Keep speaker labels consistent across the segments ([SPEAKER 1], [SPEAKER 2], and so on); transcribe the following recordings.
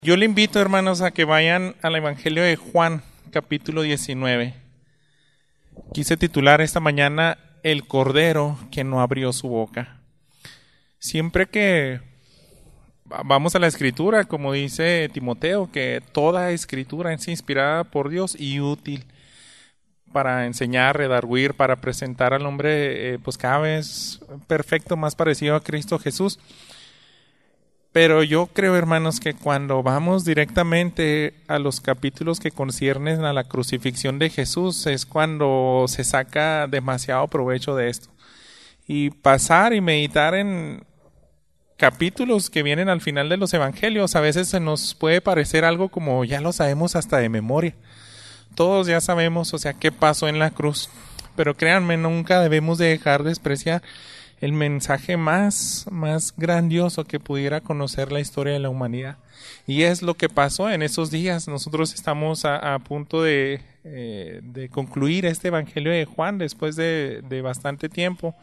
[SPEAKER 1] Yo le invito, hermanos, a que vayan al Evangelio de Juan, capítulo 19. Quise titular esta mañana El Cordero que no abrió su boca. Siempre que vamos a la Escritura, como dice Timoteo, que toda Escritura es inspirada por Dios y útil para enseñar, redarguir, para presentar al hombre pues cada vez perfecto, más parecido a Cristo Jesús. Pero yo creo, hermanos, que cuando vamos directamente a los capítulos que conciernen a la crucifixión de Jesús es cuando se saca demasiado provecho de esto. Y pasar y meditar en capítulos que vienen al final de los evangelios a veces se nos puede parecer algo como ya lo sabemos hasta de memoria. Todos ya sabemos, qué pasó en la cruz. Pero créanme, nunca debemos de dejar de despreciar el mensaje más grandioso que pudiera conocer la historia de la humanidad. Y es lo que pasó en esos días. Nosotros estamos a punto de concluir este Evangelio de Juan después de bastante tiempo.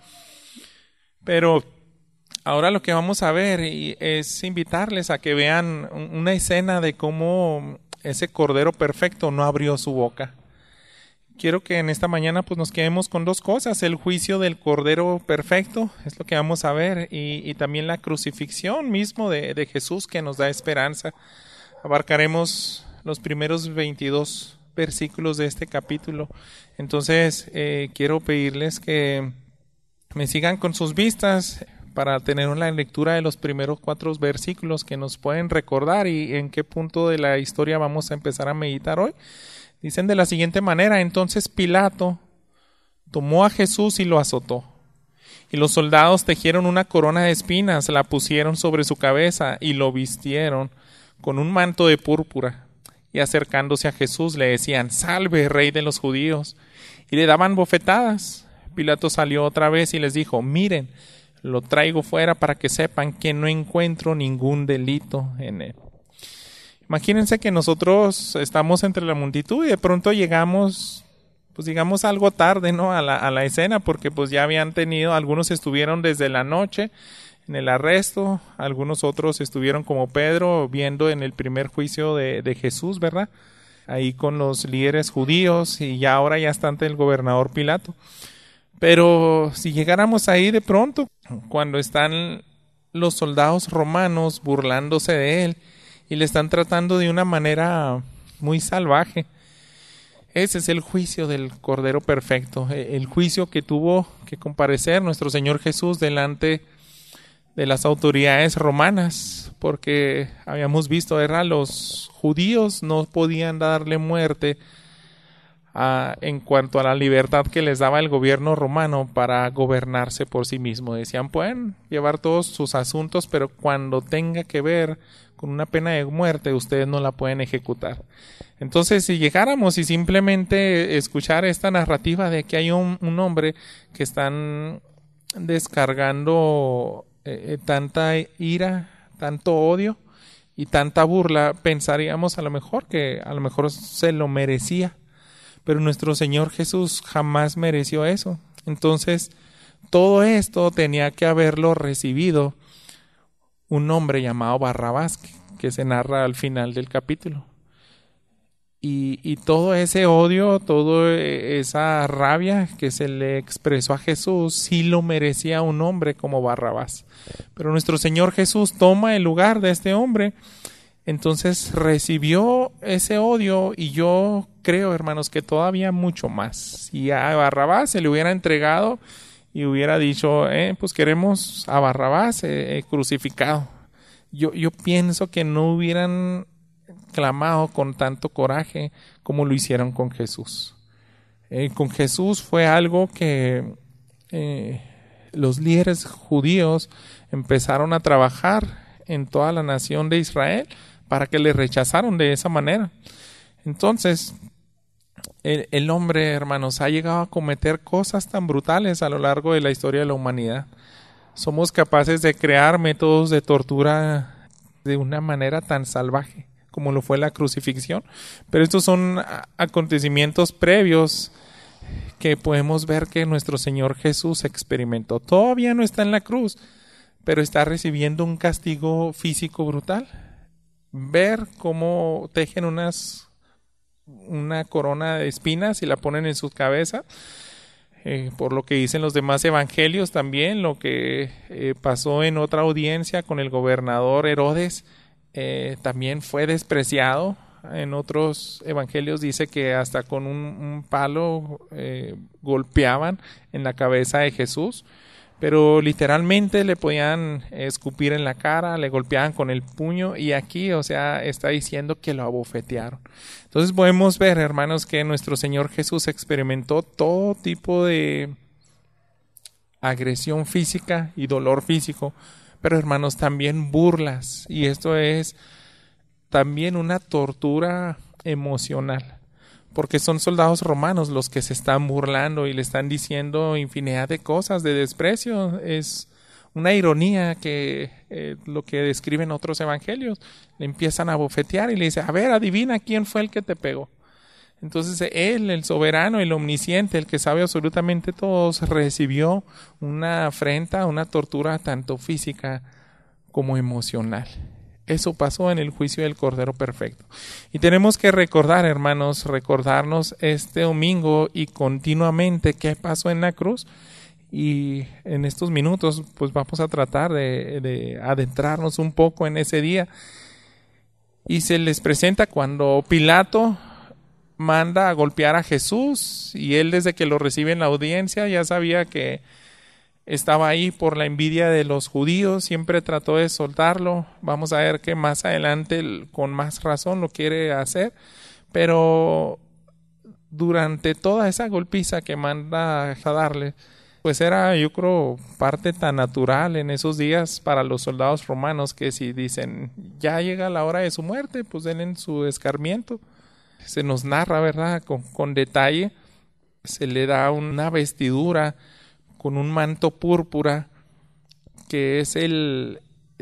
[SPEAKER 1] Pero ahora lo que vamos a ver es invitarles a que vean una escena de cómo ese Cordero perfecto no abrió su boca. Quiero que en esta mañana pues nos quedemos con dos cosas: el juicio del Cordero perfecto, es lo que vamos a ver, y también la crucifixión mismo de Jesús, que nos da esperanza. Abarcaremos los primeros 22 versículos de este capítulo. Entonces quiero pedirles que me sigan con sus vistas para tener una lectura de los primeros 4 versículos que nos pueden recordar y en qué punto de la historia vamos a empezar a meditar hoy. Dicen de la siguiente manera: entonces Pilato tomó a Jesús y lo azotó. Y los soldados tejieron una corona de espinas, la pusieron sobre su cabeza y lo vistieron con un manto de púrpura. Y acercándose a Jesús le decían: «Salve, Rey de los judíos». Y le daban bofetadas. Pilato salió otra vez y les dijo: «Miren, lo traigo fuera para que sepan que no encuentro ningún delito en él». Imagínense que nosotros estamos entre la multitud y de pronto llegamos, pues digamos algo tarde, ¿no? a la escena, porque pues ya habían tenido, algunos estuvieron desde la noche en el arresto, algunos otros estuvieron como Pedro viendo en el primer juicio de Jesús, ¿verdad? Ahí con los líderes judíos, y ya ahora ya está ante el gobernador Pilato. Pero si llegáramos ahí de pronto, cuando están los soldados romanos burlándose de él, y le están tratando de una manera muy salvaje. Ese es el juicio del Cordero perfecto, el juicio que tuvo que comparecer nuestro Señor Jesús delante de las autoridades romanas, porque habíamos visto, ¿verdad? Los judíos no podían darle muerte en cuanto a la libertad que les daba el gobierno romano para gobernarse por sí mismo. Decían, pueden llevar todos sus asuntos, pero cuando tenga que ver con una pena de muerte, ustedes no la pueden ejecutar. Entonces, si llegáramos y simplemente escuchar esta narrativa de que hay un hombre que están descargando tanta ira, tanto odio y tanta burla, pensaríamos a lo mejor que a lo mejor se lo merecía. Pero nuestro Señor Jesús jamás mereció eso. Entonces, todo esto tenía que haberlo recibido un hombre llamado Barrabás, que se narra al final del capítulo. Y todo ese odio, toda esa rabia que se le expresó a Jesús, sí lo merecía un hombre como Barrabás. Pero nuestro Señor Jesús toma el lugar de este hombre. Entonces recibió ese odio, y yo creo, hermanos, que todavía mucho más. Si a Barrabás se le hubiera entregado y hubiera dicho, pues queremos a Barrabás crucificado, yo pienso que no hubieran clamado con tanto coraje como lo hicieron con Jesús. Con Jesús fue algo que los líderes judíos empezaron a trabajar en toda la nación de Israel para que le rechazaron de esa manera. Entonces, el hombre, hermanos, ha llegado a cometer cosas tan brutales a lo largo de la historia de la humanidad. Somos capaces de crear métodos de tortura de una manera tan salvaje como lo fue la crucifixión. Pero estos son acontecimientos previos que podemos ver que nuestro Señor Jesús experimentó. Todavía no está en la cruz, pero está recibiendo un castigo físico brutal. ver cómo tejen una corona de espinas y la ponen en su cabeza. Por lo que dicen los demás evangelios también, lo que pasó en otra audiencia con el gobernador Herodes, también fue despreciado. En otros evangelios dice que hasta con un palo golpeaban en la cabeza de Jesús, pero literalmente le podían escupir en la cara, le golpeaban con el puño, y aquí, o sea, está diciendo que lo abofetearon. Entonces podemos ver, hermanos, que nuestro Señor Jesús experimentó todo tipo de agresión física y dolor físico, pero hermanos, también burlas, y esto es también una tortura emocional, porque son soldados romanos los que se están burlando y le están diciendo infinidad de cosas de desprecio. Es una ironía que lo que describen otros evangelios. Le empiezan a bofetear y le dice, a ver, adivina quién fue el que te pegó. Entonces él, el soberano, el omnisciente, el que sabe absolutamente todo, recibió una afrenta, una tortura tanto física como emocional. Eso pasó en el juicio del Cordero Perfecto. Y tenemos que recordar, hermanos, recordarnos este domingo y continuamente qué pasó en la cruz. Y en estos minutos pues vamos a tratar de adentrarnos un poco en ese día. Y se les presenta cuando Pilato manda a golpear a Jesús, y él, desde que lo recibe en la audiencia, ya sabía que estaba ahí por la envidia de los judíos, siempre trató de soltarlo. Vamos a ver que más adelante con más razón lo quiere hacer, pero durante toda esa golpiza que manda a darle, pues era, yo creo, parte tan natural en esos días para los soldados romanos, que si dicen ya llega la hora de su muerte, pues denle su escarmiento. Se nos narra, ¿verdad?, con detalle. Se le da una vestidura con un manto púrpura, que es el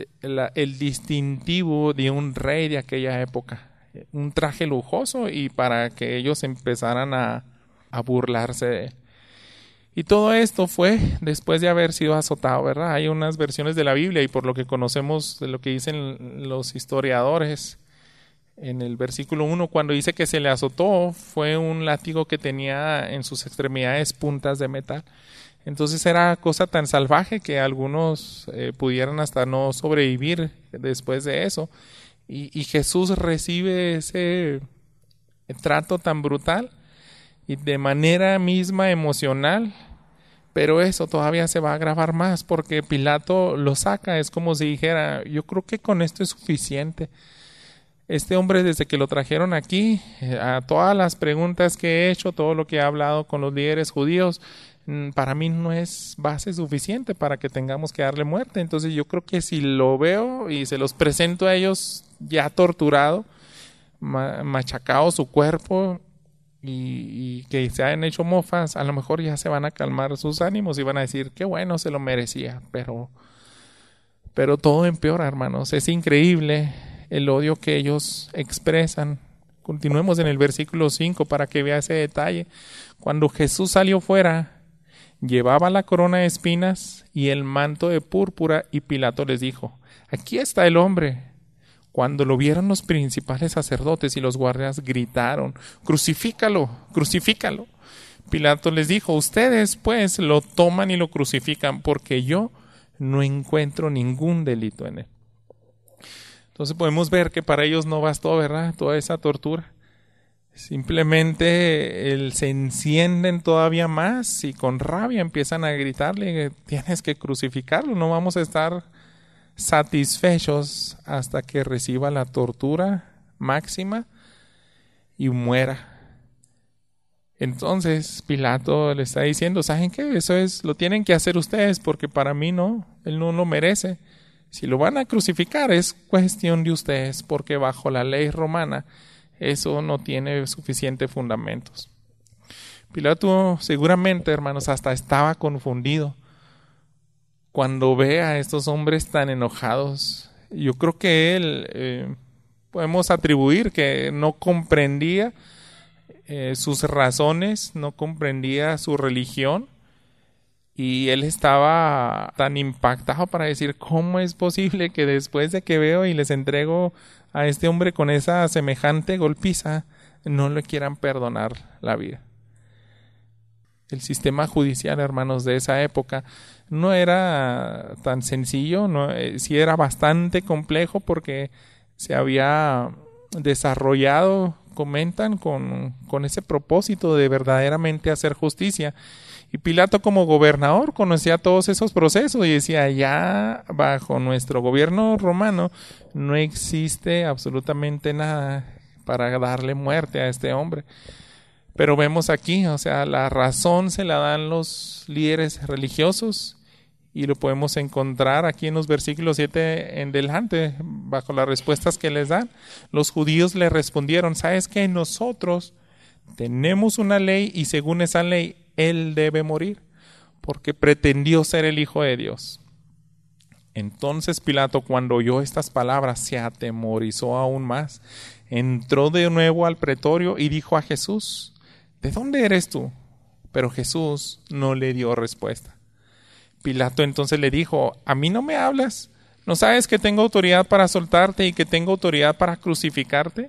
[SPEAKER 1] distintivo de un rey de aquella época. Un traje lujoso, y para que ellos empezaran a burlarse de él. Y todo esto fue después de haber sido azotado, ¿verdad? Hay unas versiones de la Biblia, y por lo que conocemos de lo que dicen los historiadores, en el versículo 1, cuando dice que se le azotó, fue un látigo que tenía en sus extremidades puntas de metal. Entonces era cosa tan salvaje que algunos pudieran hasta no sobrevivir después de eso. Y Jesús recibe ese trato tan brutal y de manera misma emocional, pero eso todavía se va a agravar más porque Pilato lo saca. Es como si dijera, yo creo que con esto es suficiente. Este hombre, desde que lo trajeron aquí, a todas las preguntas que he hecho, todo lo que he hablado con los líderes judíos, para mí no es base suficiente para que tengamos que darle muerte. Entonces yo creo que si lo veo y se los presento a ellos ya torturado, machacado su cuerpo, y que se hayan hecho mofas, a lo mejor ya se van a calmar sus ánimos y van a decir qué bueno, se lo merecía. Pero todo empeora, hermanos. Es increíble el odio que ellos expresan. Continuemos en el versículo 5 para que vea ese detalle. Cuando Jesús salió fuera, llevaba la corona de espinas y el manto de púrpura, y Pilato les dijo, aquí está el hombre. Cuando lo vieron los principales sacerdotes y los guardias, gritaron, crucifícalo, crucifícalo. Pilato les dijo, ustedes pues lo toman y lo crucifican, porque yo no encuentro ningún delito en él. Entonces podemos ver que para ellos no bastó, ¿verdad?, toda esa tortura. Simplemente se encienden todavía más y con rabia empiezan a gritarle, tienes que crucificarlo, no vamos a estar satisfechos hasta que reciba la tortura máxima y muera. Entonces Pilato le está diciendo, ¿saben qué? Eso lo tienen que hacer ustedes, porque para mí no, él no lo merece. Si lo van a crucificar es cuestión de ustedes, porque bajo la ley romana eso no tiene suficientes fundamentos. Pilato seguramente, hermanos, hasta estaba confundido cuando ve a estos hombres tan enojados. Yo creo que él, podemos atribuir que no comprendía sus razones, no comprendía su religión, Y él estaba tan impactado para decir, ¿cómo es posible que después de que veo y les entrego a este hombre con esa semejante golpiza, no le quieran perdonar la vida? El sistema judicial, hermanos, de esa época no era tan sencillo, sí era bastante complejo porque se había desarrollado, comentan, con ese propósito de verdaderamente hacer justicia. Y Pilato, como gobernador, conocía todos esos procesos y decía, ya bajo nuestro gobierno romano no existe absolutamente nada para darle muerte a este hombre. Pero vemos aquí, o sea, la razón se la dan los líderes religiosos y lo podemos encontrar aquí en los versículos 7 en delante, bajo las respuestas que les dan. Los judíos le respondieron, ¿sabes qué? Nosotros tenemos una ley y según esa ley, él debe morir porque pretendió ser el Hijo de Dios. Entonces Pilato, cuando oyó estas palabras, se atemorizó aún más. Entró de nuevo al pretorio y dijo a Jesús, ¿de dónde eres tú? Pero Jesús no le dio respuesta. Pilato entonces le dijo, ¿a mí no me hablas? ¿No sabes que tengo autoridad para soltarte y que tengo autoridad para crucificarte?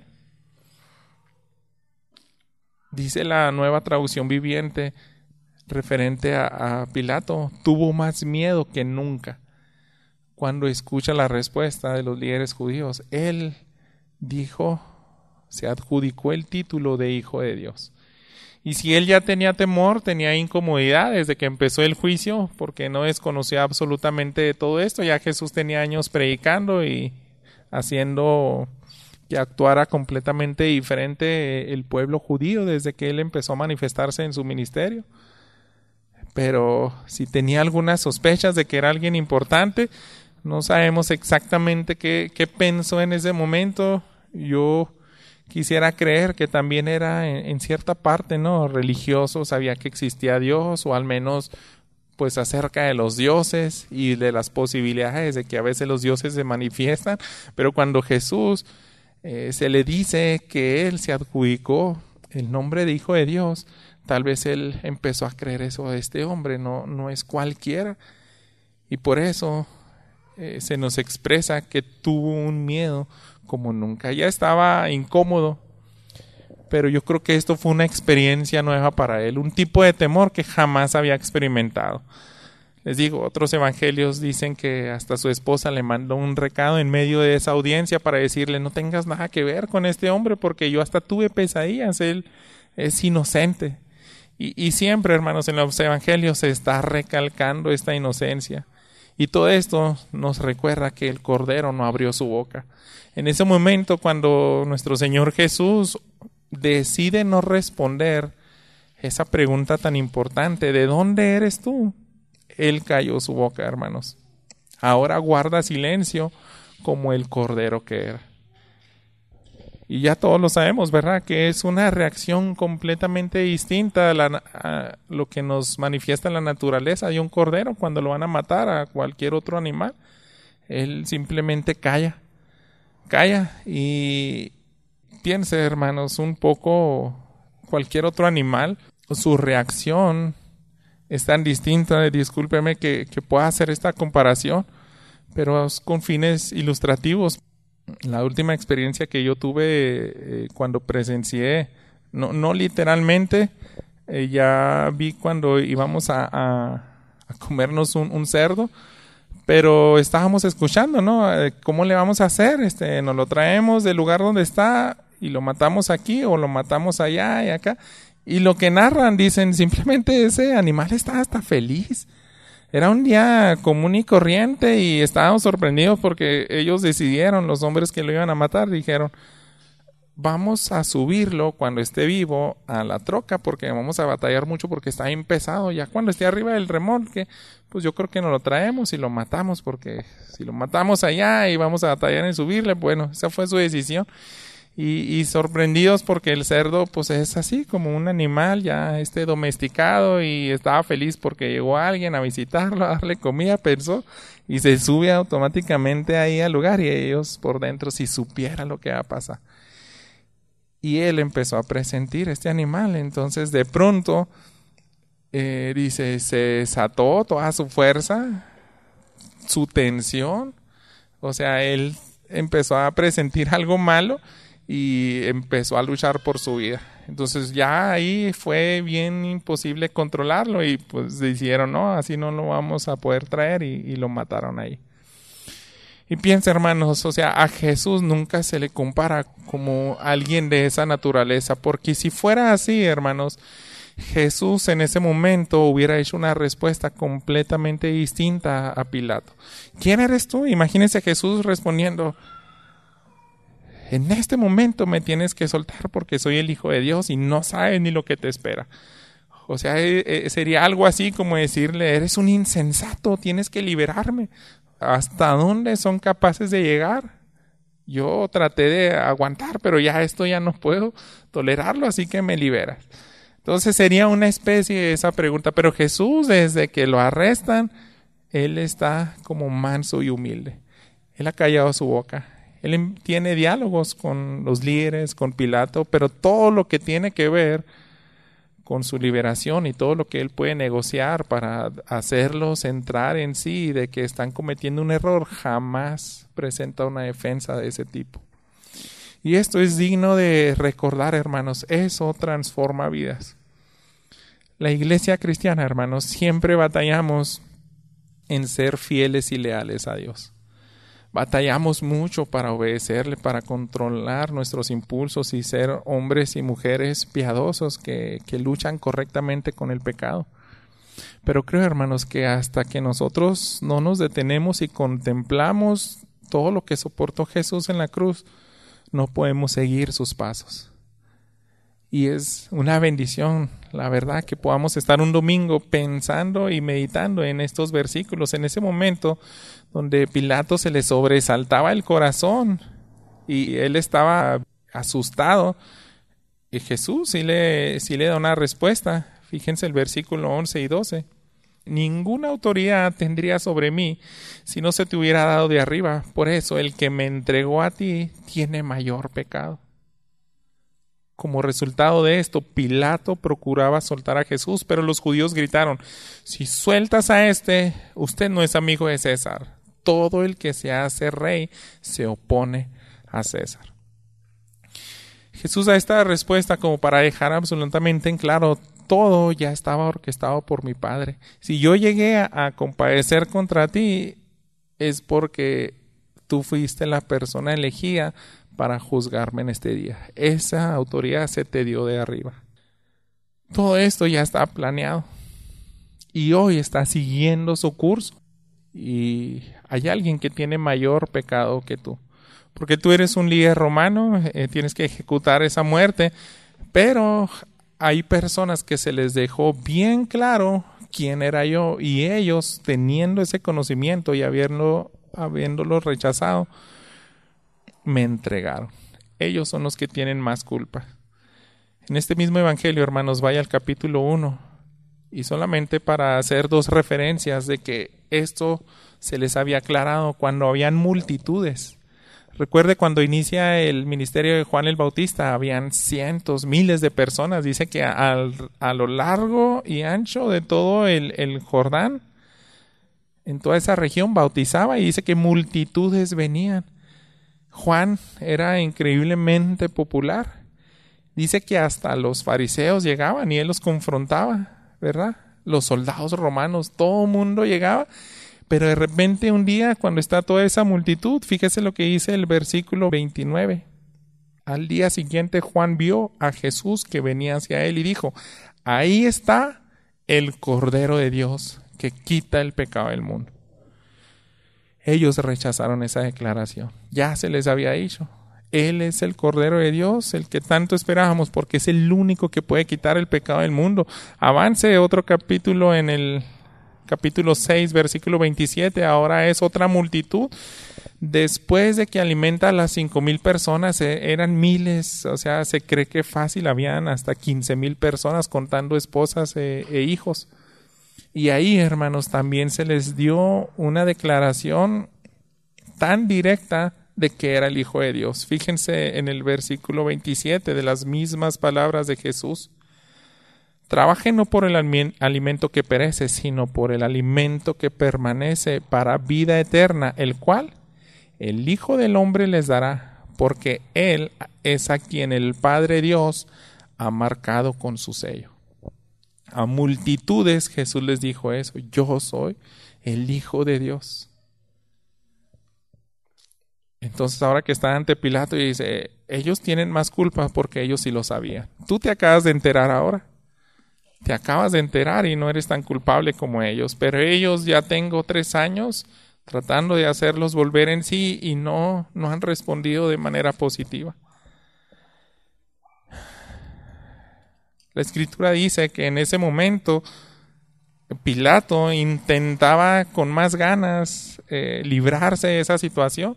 [SPEAKER 1] Dice la Nueva Traducción Viviente, referente a Pilato, tuvo más miedo que nunca cuando escucha la respuesta de los líderes judíos. Él dijo, se adjudicó el título de Hijo de Dios. Y si él ya tenía temor, tenía incomodidad desde que empezó el juicio, porque no desconocía absolutamente de todo esto. Ya Jesús tenía años predicando y haciendo que actuara completamente diferente el pueblo judío desde que él empezó a manifestarse en su ministerio. Pero si tenía algunas sospechas de que era alguien importante, no sabemos exactamente qué pensó en ese momento. Yo quisiera creer que también era en cierta parte, ¿no?, religioso, sabía que existía Dios, o al menos pues acerca de los dioses y de las posibilidades de que a veces los dioses se manifiestan. Pero cuando Jesús se le dice que él se adjudicó el nombre de Hijo de Dios, tal vez él empezó a creer eso de este hombre, no es cualquiera. Y por eso se nos expresa que tuvo un miedo como nunca. Ya estaba incómodo, pero yo creo que esto fue una experiencia nueva para él, un tipo de temor que jamás había experimentado. Les digo, otros evangelios dicen que hasta su esposa le mandó un recado en medio de esa audiencia para decirle, no tengas nada que ver con este hombre porque yo hasta tuve pesadillas, él es inocente. Y siempre, hermanos, en los evangelios se está recalcando esta inocencia. Y todo esto nos recuerda que el Cordero no abrió su boca. En ese momento, cuando nuestro Señor Jesús decide no responder esa pregunta tan importante, ¿de dónde eres tú?, Él calló su boca, hermanos. Ahora guarda silencio como el Cordero que era. Y ya todos lo sabemos, ¿verdad?, que es una reacción completamente distinta a lo que nos manifiesta la naturaleza de un cordero cuando lo van a matar a cualquier otro animal. Él simplemente calla y piense, hermanos, un poco cualquier otro animal, su reacción es tan distinta, discúlpeme que pueda hacer esta comparación, pero es con fines ilustrativos. La última experiencia que yo tuve cuando presencié, no literalmente, ya vi cuando íbamos a comernos un cerdo, pero estábamos escuchando, ¿no? ¿Cómo le vamos a hacer? Nos lo traemos del lugar donde está y lo matamos aquí o lo matamos allá y acá. Y lo que narran, dicen, simplemente ese animal está hasta feliz. Era un día común y corriente y estábamos sorprendidos porque ellos decidieron, los hombres que lo iban a matar, dijeron, vamos a subirlo cuando esté vivo a la troca porque vamos a batallar mucho porque está bien pesado. Ya cuando esté arriba del remolque, pues yo creo que nos lo traemos y lo matamos porque si lo matamos allá y vamos a batallar en subirle, bueno, esa fue su decisión. Y sorprendidos porque el cerdo pues es así como un animal ya domesticado y estaba feliz porque llegó alguien a visitarlo, a darle comida, pensó, y se sube automáticamente ahí al lugar y ellos por dentro si supieran lo que va a pasar. Y él empezó a presentir este animal, entonces de pronto dice, se desató toda su fuerza, su tensión. O sea, él empezó a presentir algo malo y empezó a luchar por su vida. Entonces ya ahí fue bien imposible controlarlo y pues dijeron, no, así no lo vamos a poder traer y lo mataron ahí. Y piensa, hermanos, o sea, a Jesús nunca se le compara como alguien de esa naturaleza, porque si fuera así, hermanos, Jesús en ese momento hubiera hecho una respuesta completamente distinta a Pilato. ¿Quién eres tú? Imagínense Jesús respondiendo, en este momento me tienes que soltar porque soy el Hijo de Dios y no sabes ni lo que te espera. O sea, sería algo así como decirle, eres un insensato, tienes que liberarme. ¿Hasta dónde son capaces de llegar? Yo traté de aguantar, pero ya esto ya no puedo tolerarlo, así que me liberas. Entonces sería una especie de esa pregunta, pero Jesús, desde que lo arrestan, Él está como manso y humilde. Él ha callado su boca. Él tiene diálogos con los líderes, con Pilato, pero todo lo que tiene que ver con su liberación y todo lo que él puede negociar para hacerlos entrar en sí de que están cometiendo un error, jamás presenta una defensa de ese tipo. Y esto es digno de recordar, hermanos, eso transforma vidas. La iglesia cristiana, hermanos, siempre batallamos en ser fieles y leales a Dios. Batallamos mucho para obedecerle, para controlar nuestros impulsos y ser hombres y mujeres piadosos que luchan correctamente con el pecado. Pero creo, hermanos, que hasta que nosotros no nos detenemos y contemplamos todo lo que soportó Jesús en la cruz, no podemos seguir sus pasos. Y es una bendición, la verdad, que podamos estar un domingo pensando y meditando en estos versículos, en ese momento donde Pilato se le sobresaltaba el corazón y él estaba asustado. Y Jesús sí le da una respuesta. Fíjense el versículo 11 y 12. Ninguna autoridad tendría sobre mí si no se te hubiera dado de arriba. Por eso el que me entregó a ti tiene mayor pecado. Como resultado de esto, Pilato procuraba soltar a Jesús, pero los judíos gritaron, si sueltas a este, usted no es amigo de César. Todo el que se hace rey se opone a César. Jesús da esta respuesta como para dejar absolutamente en claro, todo ya estaba orquestado por mi Padre. Si yo llegué a compadecer contra ti, es porque tú fuiste la persona elegida para juzgarme en este día. Esa autoridad se te dio de arriba. Todo esto ya está planeado y hoy está siguiendo su curso. Y hay alguien que tiene mayor pecado que tú, porque tú eres un líder romano, tienes que ejecutar esa muerte, pero hay personas que se les dejó bien claro quién era yo, y ellos, teniendo ese conocimiento y habiéndolo rechazado, me entregaron. Ellos son los que tienen más culpa. En este mismo evangelio, hermanos, vaya al capítulo 1, y solamente para hacer dos referencias de que esto se les había aclarado cuando habían multitudes. Recuerde cuando inicia el ministerio de Juan el Bautista, habían cientos, miles de personas. Dice que a lo largo y ancho de todo el Jordán, en toda esa región bautizaba, y dice que multitudes venían. Juan era increíblemente popular. Dice que hasta los fariseos llegaban y él los confrontaba, ¿verdad? Los soldados romanos, todo el mundo llegaba, pero de repente un día cuando está toda esa multitud, fíjese lo que dice el versículo 29. Al día siguiente Juan vio a Jesús que venía hacia él y dijo, ahí está el Cordero de Dios que quita el pecado del mundo. Ellos rechazaron esa declaración. Ya se les había dicho. Él es el Cordero de Dios, el que tanto esperábamos, porque es el único que puede quitar el pecado del mundo. Avance otro capítulo en el capítulo 6, versículo 27. Ahora es otra multitud. Después de que alimenta a las 5,000 personas, eran miles. O sea, se cree que fácil habían hasta 15,000 personas contando esposas e hijos. Y ahí, hermanos, también se les dio una declaración tan directa de que era el Hijo de Dios. Fíjense en el versículo 27 de las mismas palabras de Jesús. Trabajen no por el alimento que perece, sino por el alimento que permanece para vida eterna, el cual el Hijo del Hombre les dará, porque Él es a quien el Padre Dios ha marcado con su sello. A multitudes Jesús les dijo eso: yo soy el Hijo de Dios. Entonces ahora que está ante Pilato y dice, ellos tienen más culpa porque ellos sí lo sabían. Tú te acabas de enterar ahora. Te acabas de enterar y no eres tan culpable como ellos. Pero ellos ya tengo 3 años tratando de hacerlos volver en sí y no han respondido de manera positiva. La Escritura dice que en ese momento Pilato intentaba con más ganas librarse de esa situación.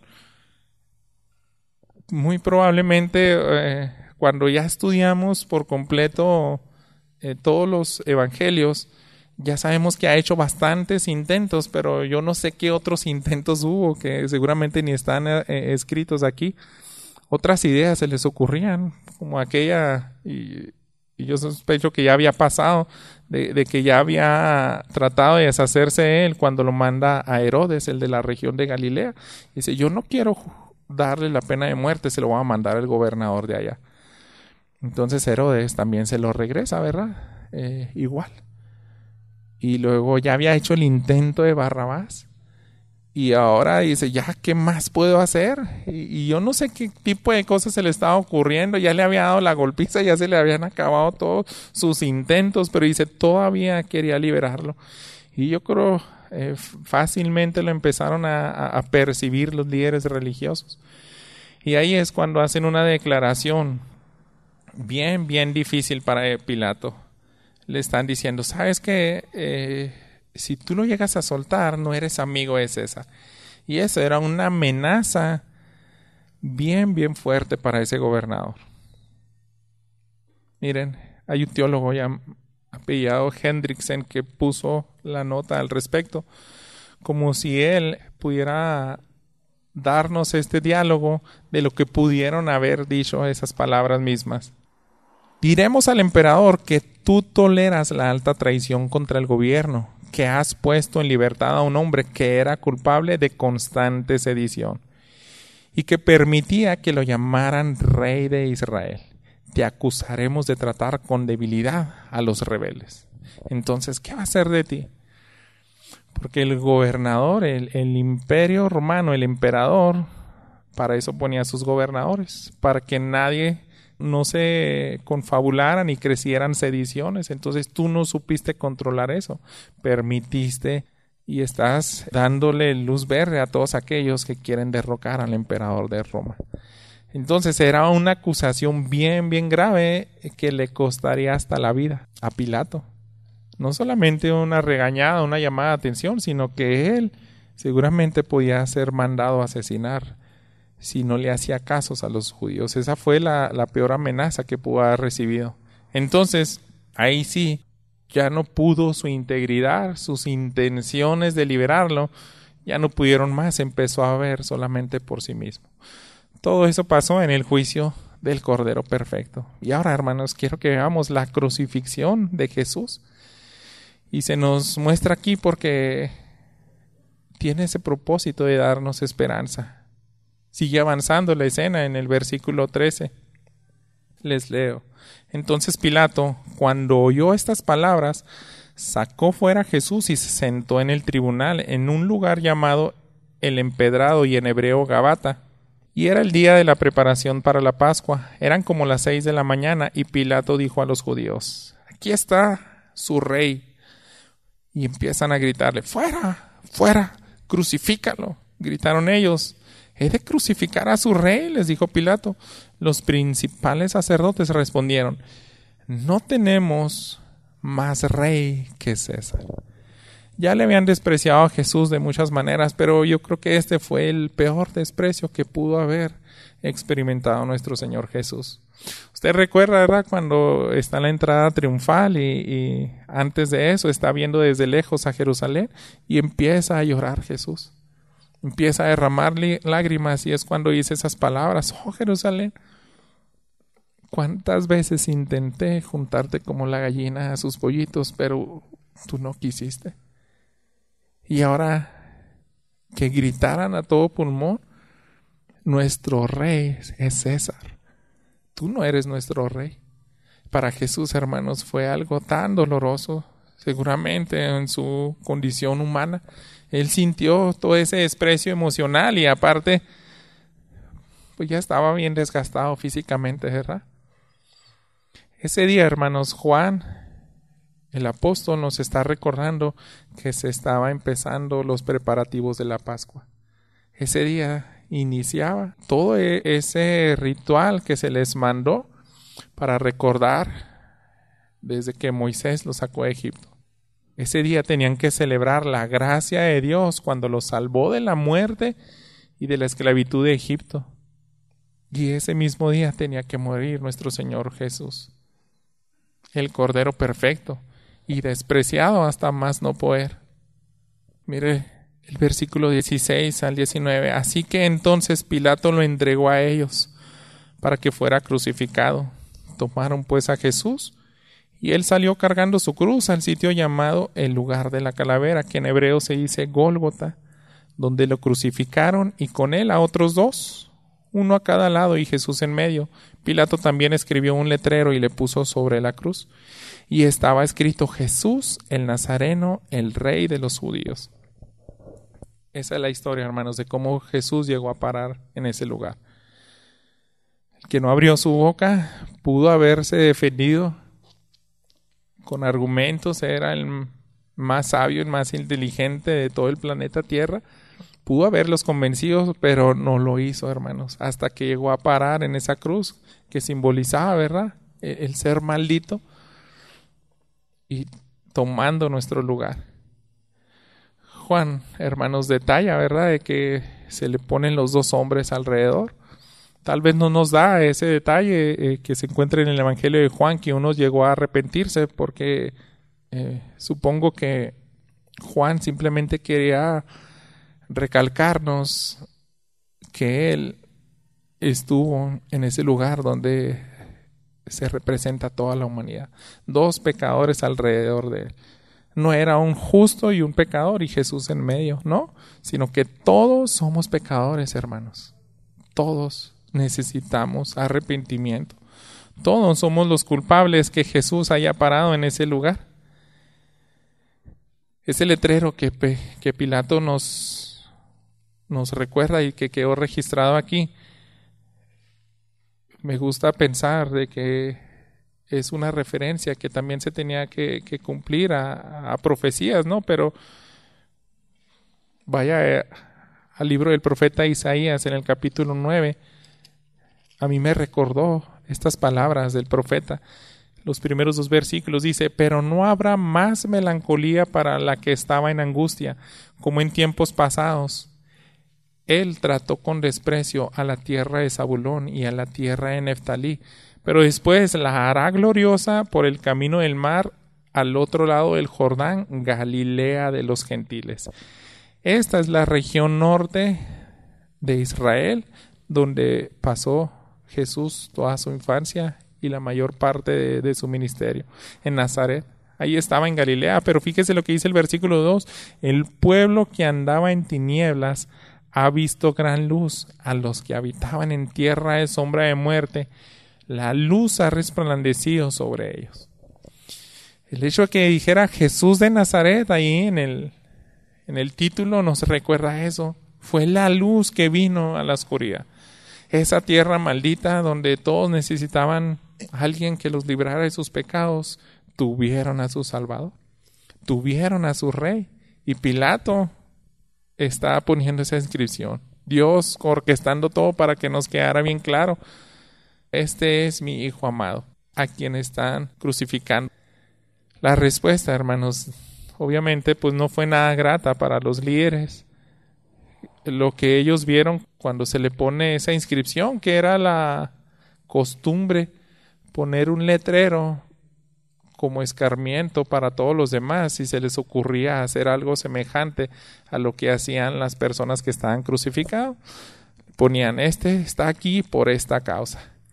[SPEAKER 1] Muy probablemente cuando ya estudiamos por completo todos los evangelios, ya sabemos que ha hecho bastantes intentos, pero yo no sé qué otros intentos hubo que seguramente ni están escritos aquí. Otras ideas se les ocurrían, como aquella, y yo sospecho que ya había pasado, de que ya había tratado de deshacerse de él cuando lo manda a Herodes, el de la región de Galilea. Dice, yo no quiero darle la pena de muerte, se lo va a mandar el gobernador de allá. Entonces Herodes también se lo regresa, ¿verdad? Igual. Y luego ya había hecho el intento de Barrabás. Y ahora dice, ya, ¿qué más puedo hacer? Y yo no sé qué tipo de cosas se le estaba ocurriendo. Ya le había dado la golpiza, ya se le habían acabado todos sus intentos. Pero dice, todavía quería liberarlo. Y yo creo fácilmente lo empezaron a percibir los líderes religiosos. Y ahí es cuando hacen una declaración bien difícil para Pilato. Le están diciendo, ¿sabes qué? Si tú lo llegas a soltar, no eres amigo de César. Y eso era una amenaza bien fuerte para ese gobernador. Miren, hay un teólogo ya apellidado Hendriksen que puso la nota al respecto, como si él pudiera darnos este diálogo de lo que pudieron haber dicho esas palabras mismas. Diremos al emperador que tú toleras la alta traición contra el gobierno, que has puesto en libertad a un hombre que era culpable de constante sedición y que permitía que lo llamaran rey de Israel. Te acusaremos de tratar con debilidad a los rebeldes. Entonces, ¿qué va a hacer de ti? Porque el gobernador, el imperio romano, el emperador, para eso ponía a sus gobernadores, para que nadie no se confabularan y crecieran sediciones. Entonces tú no supiste controlar eso, permitiste y estás dándole luz verde a todos aquellos que quieren derrocar al emperador de Roma. Entonces era una acusación bien grave que le costaría hasta la vida a Pilato. No solamente una regañada, una llamada de atención, sino que él seguramente podía ser mandado a asesinar si no le hacía casos a los judíos. Esa fue la peor amenaza que pudo haber recibido. Entonces, ahí sí, ya no pudo su integridad, sus intenciones de liberarlo, ya no pudieron más, empezó a ver solamente por sí mismo. Todo eso pasó en el juicio del Cordero Perfecto. Y ahora, hermanos, quiero que veamos la crucifixión de Jesús. Y se nos muestra aquí porque tiene ese propósito de darnos esperanza. Sigue avanzando la escena en el versículo 13. Les leo. Entonces Pilato, cuando oyó estas palabras, sacó fuera a Jesús y se sentó en el tribunal en un lugar llamado el Empedrado y en hebreo Gabata. Y era el día de la preparación para la Pascua. Eran como las 6 de la mañana y Pilato dijo a los judíos, aquí está su rey. Y empiezan a gritarle, fuera, fuera, crucifícalo. Gritaron ellos. ¿He de crucificar a su rey?, les dijo Pilato. Los principales sacerdotes respondieron, no tenemos más rey que César. Ya le habían despreciado a Jesús de muchas maneras, pero yo creo que este fue el peor desprecio que pudo haber experimentado nuestro Señor Jesús. Usted recuerda, ¿verdad?, cuando está en la entrada triunfal y antes de eso está viendo desde lejos a Jerusalén y empieza a llorar Jesús. Empieza a derramar lágrimas y es cuando dice esas palabras, oh Jerusalén, ¿Cuántas veces intenté juntarte como la gallina a sus pollitos, pero tú no quisiste? Y ahora que gritaran a todo pulmón, nuestro rey es César. Tú no eres nuestro rey. Para Jesús, hermanos, fue algo tan doloroso, seguramente en su condición humana. Él sintió todo ese desprecio emocional y aparte, pues ya estaba bien desgastado físicamente, ¿verdad? Ese día, hermanos, Juan, el apóstol, nos está recordando que se estaba empezando los preparativos de la Pascua. Ese día iniciaba todo ese ritual que se les mandó para recordar desde que Moisés los sacó de Egipto. Ese día tenían que celebrar la gracia de Dios cuando los salvó de la muerte y de la esclavitud de Egipto. Y ese mismo día tenía que morir nuestro Señor Jesús, el Cordero perfecto y despreciado hasta más no poder. Mire el versículo 16 al 19. Así que entonces Pilato lo entregó a ellos para que fuera crucificado. Tomaron pues a Jesús y él salió cargando su cruz al sitio llamado el lugar de la calavera, que en hebreo se dice Gólgota, donde lo crucificaron y con él a otros dos, uno a cada lado y Jesús en medio. Pilato también escribió un letrero y le puso sobre la cruz, y estaba escrito: Jesús el Nazareno, el Rey de los judíos. Esa es la historia, hermanos, de cómo Jesús llegó a parar en ese lugar. El que no abrió su boca pudo haberse defendido con argumentos, era el más sabio, el más inteligente de todo el planeta Tierra. Pudo haberlos convencido, pero no lo hizo, hermanos, hasta que llegó a parar en esa cruz que simbolizaba, ¿verdad?, el ser maldito y tomando nuestro lugar. Juan, hermanos, detalla, ¿verdad?, de que se le ponen los dos hombres alrededor. Tal vez no nos da ese detalle que se encuentra en el Evangelio de Juan, que uno llegó a arrepentirse, porque supongo que Juan simplemente quería recalcarnos que él estuvo en ese lugar donde se representa toda la humanidad. Dos pecadores alrededor de él. No era un justo y un pecador y Jesús en medio, no, sino que todos somos pecadores, hermanos. Todos necesitamos arrepentimiento. Todos somos los culpables que Jesús haya parado en ese lugar. Ese letrero que Pilato nos recuerda y que quedó registrado aquí, me gusta pensar de que es una referencia que también se tenía que cumplir a profecías, ¿no? Pero vaya al libro del profeta Isaías en el capítulo 9. A mí me recordó estas palabras del profeta. Los primeros 2 versículos dice: pero no habrá más melancolía para la que estaba en angustia, como en tiempos pasados. Él trató con desprecio a la tierra de Zabulón y a la tierra de Neftalí, pero después la hará gloriosa por el camino del mar, al otro lado del Jordán, Galilea de los gentiles. Esta es la región norte de Israel, donde pasó Jesús toda su infancia y la mayor parte de su ministerio, en Nazaret. Ahí estaba en Galilea, pero fíjese lo que dice el versículo 2: el pueblo que andaba en tinieblas ha visto gran luz. A los que habitaban en tierra de sombra de muerte, la luz ha resplandecido sobre ellos. El hecho de que dijera Jesús de Nazaret ahí en el título nos recuerda eso. Fue la luz que vino a la oscuridad. Esa tierra maldita donde todos necesitaban a alguien que los librara de sus pecados, tuvieron a su Salvador, tuvieron a su Rey. Y Pilato está poniendo esa inscripción. Dios orquestando todo para que nos quedara bien claro: este es mi Hijo amado, a quien están crucificando. La respuesta, hermanos, obviamente pues no fue nada grata para los líderes. Lo que ellos vieron cuando se le pone esa inscripción, que era la costumbre poner un letrero como escarmiento para todos los demás si se les ocurría hacer algo semejante a lo que hacían las personas que estaban crucificadas. Ponían: este está aquí por esta causa.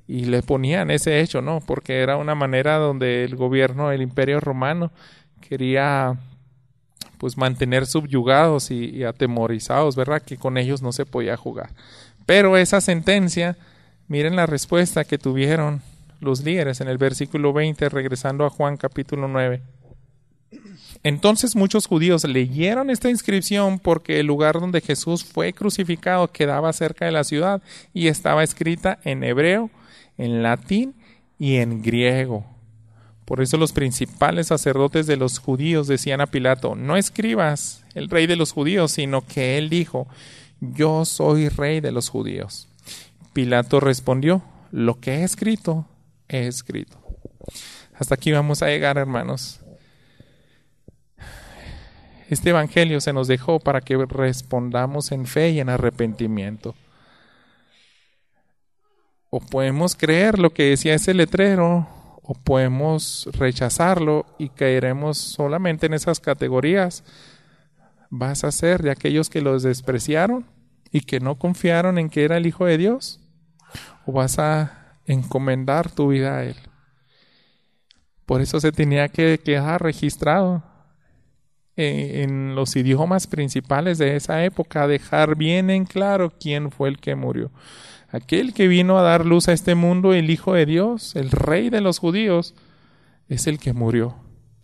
[SPEAKER 1] Y le ponían ese hecho, ¿no? Porque era una manera donde el gobierno, el Imperio Romano, quería pues mantener subyugados y atemorizados, ¿verdad? Que con ellos no se podía jugar. Pero esa sentencia, miren la respuesta que tuvieron los líderes en el versículo 20, regresando a Juan capítulo 9. Entonces muchos judíos leyeron esta inscripción porque el lugar donde Jesús fue crucificado quedaba cerca de la ciudad y estaba escrita en hebreo, en latín y en griego. Por eso los principales sacerdotes de los judíos decían a Pilato: no escribas el rey de los judíos, sino que él dijo: yo soy rey de los judíos. Pilato respondió: lo que he escrito, he escrito. Hasta aquí vamos a llegar, hermanos. Este evangelio se nos dejó para que respondamos en fe y en arrepentimiento. O podemos creer lo que decía ese letrero, o podemos rechazarlo y caeremos solamente en esas categorías. ¿Vas a ser de aquellos que los despreciaron y que no confiaron en que era el Hijo de Dios? ¿O vas a encomendar tu vida a Él? Por eso se tenía que quedar registrado en los idiomas principales de esa época, dejar bien en claro quién fue el que murió. Aquel que vino a dar luz a este mundo, el Hijo de Dios, el Rey de los judíos, es el que murió.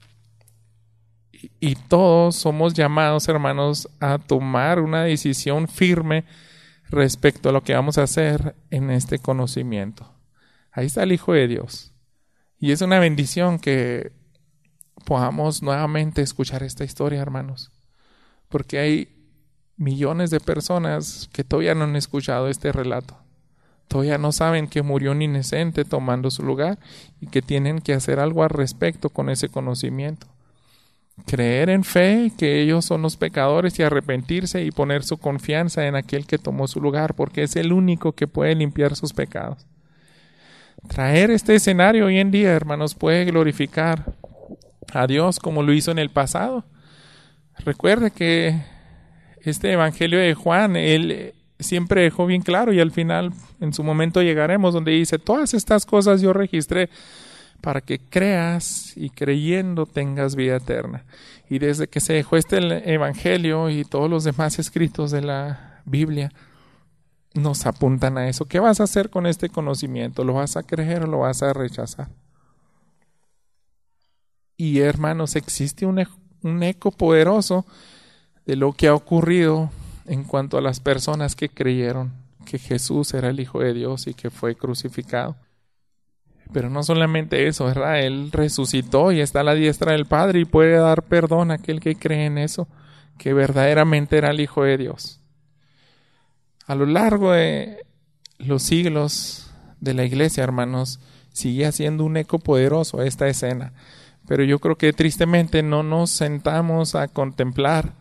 [SPEAKER 1] Y todos somos llamados, hermanos, a tomar una decisión firme respecto a lo que vamos a hacer en este conocimiento. Ahí está el Hijo de Dios. Y es una bendición que podamos nuevamente escuchar esta historia, hermanos, porque hay millones de personas que todavía no han escuchado este relato. Todavía no saben que murió un inocente tomando su lugar y que tienen que hacer algo al respecto con ese conocimiento. Creer en fe que ellos son los pecadores y arrepentirse y poner su confianza en aquel que tomó su lugar, porque es el único que puede limpiar sus pecados. Traer este escenario hoy en día, hermanos, puede glorificar a Dios como lo hizo en el pasado. Recuerde que este evangelio de Juan, él siempre dejó bien claro, y al final en su momento llegaremos donde dice: todas estas cosas yo registré para que creas y creyendo tengas vida eterna. Y desde que se dejó este evangelio y todos los demás escritos de la Biblia nos apuntan a eso. ¿Qué vas a hacer con este conocimiento? ¿Lo vas a creer o lo vas a rechazar? Y hermanos, existe un eco poderoso de lo que ha ocurrido en cuanto a las personas que creyeron que Jesús era el Hijo de Dios y que fue crucificado. Pero no solamente eso, ¿verdad? Él resucitó y está a la diestra del Padre y puede dar perdón a aquel que cree en eso, que verdaderamente era el Hijo de Dios. A lo largo de los siglos de la iglesia, hermanos, sigue haciendo un eco poderoso esta escena. Pero yo creo que tristemente no nos sentamos a contemplar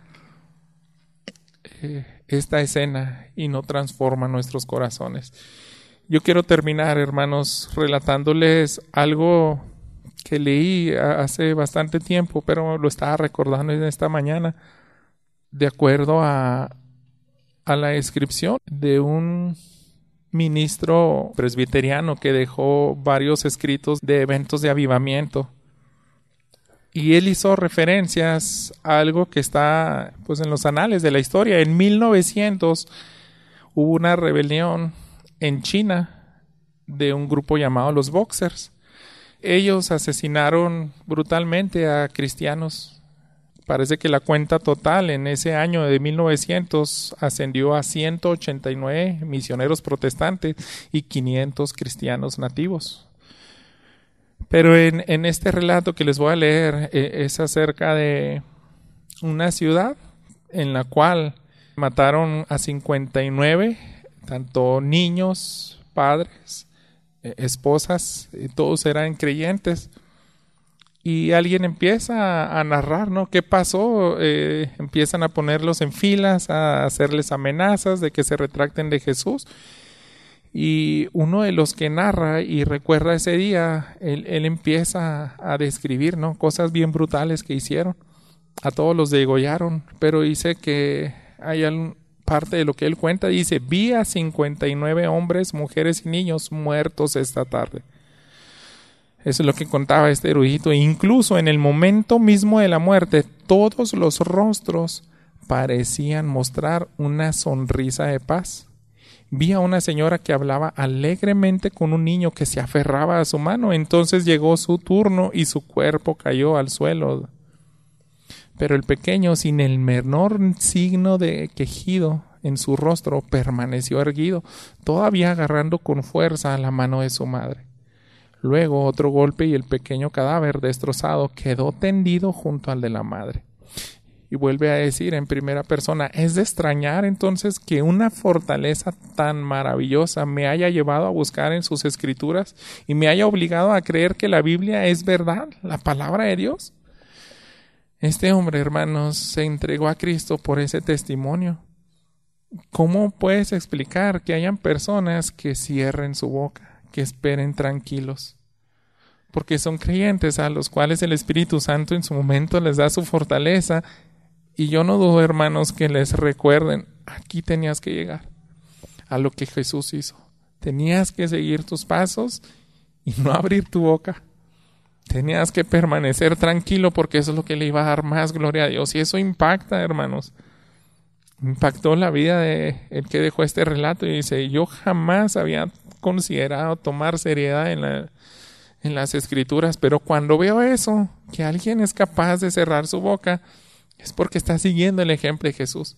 [SPEAKER 1] esta escena y no transforma nuestros corazones. Yo quiero terminar, hermanos, relatándoles algo que leí hace bastante tiempo, pero lo estaba recordando en esta mañana, de acuerdo a la descripción de un ministro presbiteriano que dejó varios escritos de eventos de avivamiento. Y él hizo referencias a algo que está pues en los anales de la historia. En 1900 hubo una rebelión en China de un grupo llamado los Boxers. Ellos asesinaron brutalmente a cristianos. Parece que la cuenta total en ese año de 1900 ascendió a 189 misioneros protestantes y 500 cristianos nativos. Pero en este relato que les voy a leer es acerca de una ciudad en la cual mataron a 59, tanto niños, padres, esposas, todos eran creyentes. Y alguien empieza a narrar, ¿no? ¿Qué pasó? Empiezan a ponerlos en filas, a hacerles amenazas de que se retracten de Jesús. Y uno de los que narra y recuerda ese día, él empieza a describir, ¿no? Cosas bien brutales que hicieron. A todos los degollaron, pero dice que hay parte de lo que él cuenta, dice: vi a 59 hombres, mujeres y niños muertos esta tarde. Eso es lo que contaba este erudito. E incluso en el momento mismo de la muerte, todos los rostros parecían mostrar una sonrisa de paz. Vi a una señora que hablaba alegremente con un niño que se aferraba a su mano. Entonces llegó su turno y su cuerpo cayó al suelo. Pero el pequeño, sin el menor signo de quejido en su rostro, permaneció erguido, todavía agarrando con fuerza a la mano de su madre. Luego otro golpe y el pequeño cadáver destrozado quedó tendido junto al de la madre. Y vuelve a decir en primera persona: es de extrañar entonces que una fortaleza tan maravillosa me haya llevado a buscar en sus escrituras y me haya obligado a creer que la Biblia es verdad, la palabra de Dios. Este hombre, hermanos, se entregó a Cristo por ese testimonio. ¿Cómo puedes explicar que hayan personas que cierren su boca, que esperen tranquilos? Porque son creyentes a los cuales el Espíritu Santo en su momento les da su fortaleza. Y yo no dudo, hermanos, que les recuerden: aquí tenías que llegar a lo que Jesús hizo. Tenías que seguir tus pasos y no abrir tu boca. Tenías que permanecer tranquilo porque eso es lo que le iba a dar más gloria a Dios. Y eso impacta, hermanos. Impactó la vida de el que dejó este relato y dice: yo jamás había considerado tomar seriedad en las escrituras, pero cuando veo eso, que alguien es capaz de cerrar su boca, es porque está siguiendo el ejemplo de Jesús.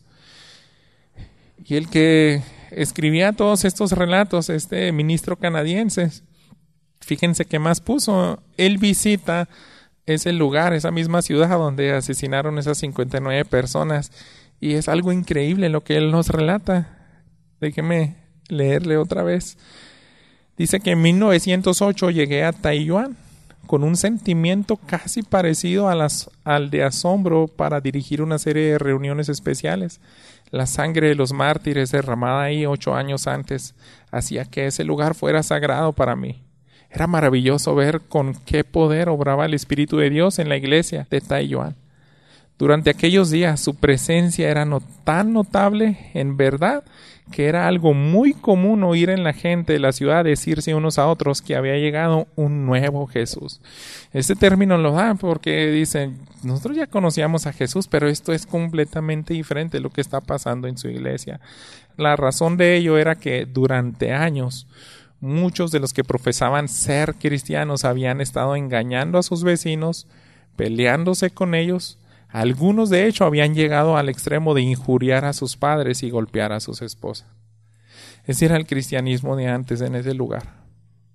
[SPEAKER 1] Y el que escribía todos estos relatos, este ministro canadiense, fíjense qué más puso: él visita ese lugar, esa misma ciudad donde asesinaron esas 59 personas, y es algo increíble lo que él nos relata. Déjeme leerle otra vez. Dice que en 1908 llegué a Taiyuan con un sentimiento casi parecido al de asombro para dirigir una serie de reuniones especiales. La sangre de los mártires derramada ahí 8 años antes hacía que ese lugar fuera sagrado para mí. Era maravilloso ver con qué poder obraba el Espíritu de Dios en la iglesia de Taiyuan. Durante aquellos días su presencia era tan notable, en verdad, que era algo muy común oír en la gente de la ciudad decirse unos a otros que había llegado un nuevo Jesús. Este término lo dan porque dicen: nosotros ya conocíamos a Jesús, pero esto es completamente diferente de lo que está pasando en su iglesia. La razón de ello era que durante años muchos de los que profesaban ser cristianos habían estado engañando a sus vecinos, peleándose con ellos. Algunos, de hecho, habían llegado al extremo de injuriar a sus padres y golpear a sus esposas. Ese era el cristianismo de antes en ese lugar.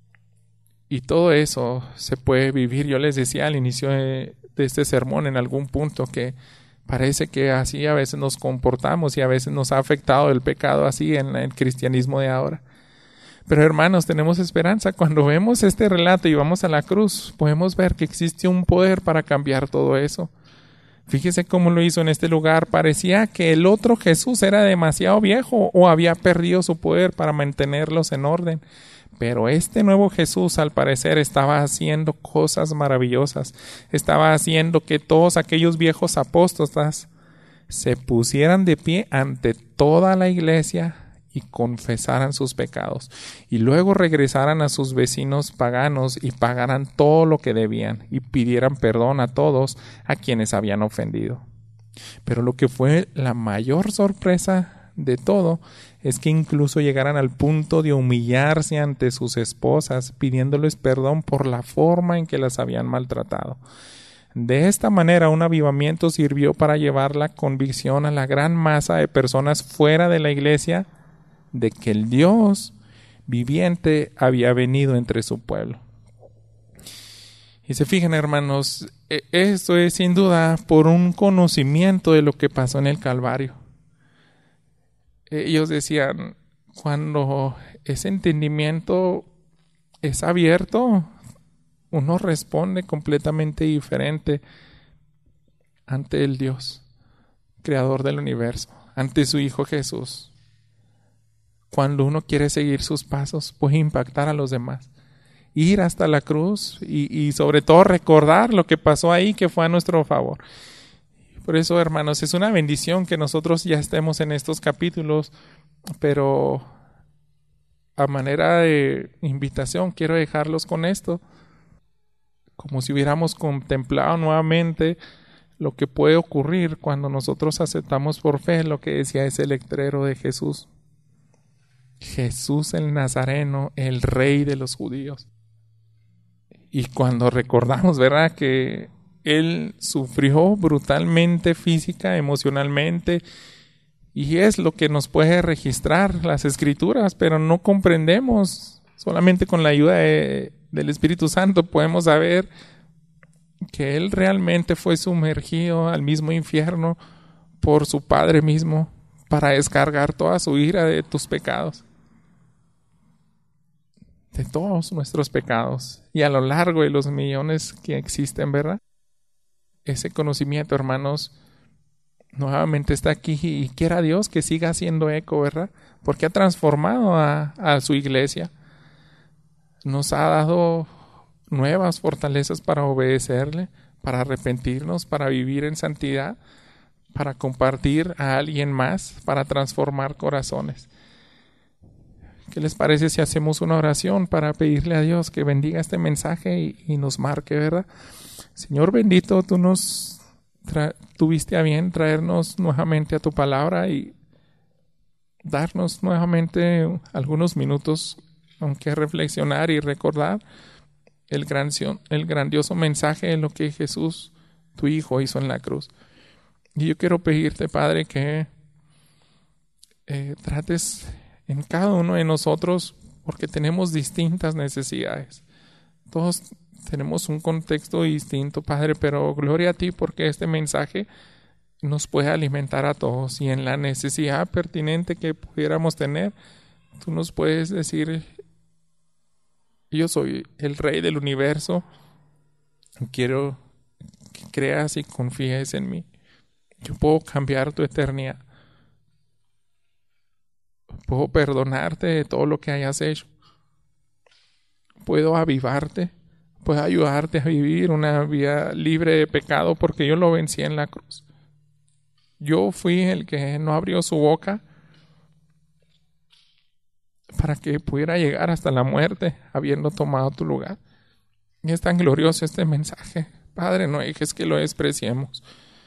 [SPEAKER 1] Y todo eso se puede vivir. Yo les decía al inicio de este sermón en algún punto que parece que así a veces nos comportamos y a veces nos ha afectado el pecado así en el cristianismo de ahora. Pero hermanos, tenemos esperanza. Cuando vemos este relato y vamos a la cruz, podemos ver que existe un poder para cambiar todo eso. Fíjese cómo lo hizo en este lugar. Parecía que el otro Jesús era demasiado viejo o había perdido su poder para mantenerlos en orden. Pero este nuevo Jesús, al parecer, estaba haciendo cosas maravillosas. Estaba haciendo que todos aquellos viejos apóstatas se pusieran de pie ante toda la iglesia y confesaran sus pecados, y luego regresaran a sus vecinos paganos y pagaran todo lo que debían y pidieran perdón a todos a quienes habían ofendido. Pero lo que fue la mayor sorpresa de todo es que incluso llegaran al punto de humillarse ante sus esposas, pidiéndoles perdón por la forma en que las habían maltratado. De esta manera, un avivamiento sirvió para llevar la convicción a la gran masa de personas fuera de la iglesia de que el Dios viviente había venido entre su pueblo. Y se fijan, hermanos, esto es sin duda por un conocimiento de lo que pasó en el Calvario. Ellos decían, cuando ese entendimiento es abierto, uno responde completamente diferente ante el Dios, creador del universo, ante su Hijo Jesús. Cuando uno quiere seguir sus pasos, puede impactar a los demás. Ir hasta la cruz y sobre todo recordar lo que pasó ahí, que fue a nuestro favor. Por eso, hermanos, es una bendición que nosotros ya estemos en estos capítulos, pero a manera de invitación quiero dejarlos con esto, como si hubiéramos contemplado nuevamente lo que puede ocurrir cuando nosotros aceptamos por fe lo que decía ese letrero de Jesús. Jesús el Nazareno, el Rey de los judíos. Y cuando recordamos, ¿verdad?, que Él sufrió brutalmente física, emocionalmente, y es lo que nos puede registrar las Escrituras, pero no comprendemos. Solamente con la ayuda del Espíritu Santo podemos saber que Él realmente fue sumergido al mismo infierno por su Padre mismo para descargar toda su ira de tus pecados, de todos nuestros pecados, y a lo largo de los millones que existen, ¿verdad? Ese conocimiento, hermanos, nuevamente está aquí, y quiera Dios que siga haciendo eco, ¿verdad? Porque ha transformado a su iglesia. Nos ha dado nuevas fortalezas para obedecerle, para arrepentirnos, para vivir en santidad, para compartir a alguien más, para transformar corazones. ¿Qué les parece si hacemos una oración para pedirle a Dios que bendiga este mensaje y nos marque, ¿verdad? Señor bendito, tú nos tuviste a bien traernos nuevamente a tu palabra y darnos nuevamente algunos minutos, aunque reflexionar y recordar el grandioso mensaje de lo que Jesús, tu Hijo, hizo en la cruz. Y yo quiero pedirte, Padre, que trates en cada uno de nosotros, porque tenemos distintas necesidades. Todos tenemos un contexto distinto, Padre, pero gloria a ti porque este mensaje nos puede alimentar a todos, y en la necesidad pertinente que pudiéramos tener, tú nos puedes decir: yo soy el Rey del universo, quiero que creas y confíes en mí. Yo puedo cambiar tu eternidad. Puedo perdonarte de todo lo que hayas hecho. Puedo avivarte. Puedo ayudarte a vivir una vida libre de pecado porque yo lo vencí en la cruz. Yo fui el que no abrió su boca para que pudiera llegar hasta la muerte habiendo tomado tu lugar. Y es tan glorioso este mensaje. Padre, no dejes que lo despreciemos.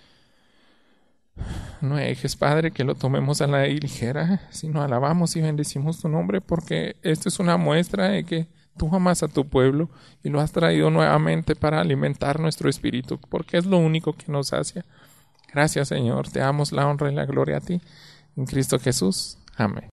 [SPEAKER 1] No dejes, Padre, que lo tomemos a la ligera, sino alabamos y bendecimos tu nombre, porque esto es una muestra de que tú amas a tu pueblo y lo has traído nuevamente para alimentar nuestro espíritu, porque es lo único que nos sacia. Gracias, Señor. Te damos la honra y la gloria a ti. En Cristo Jesús. Amén.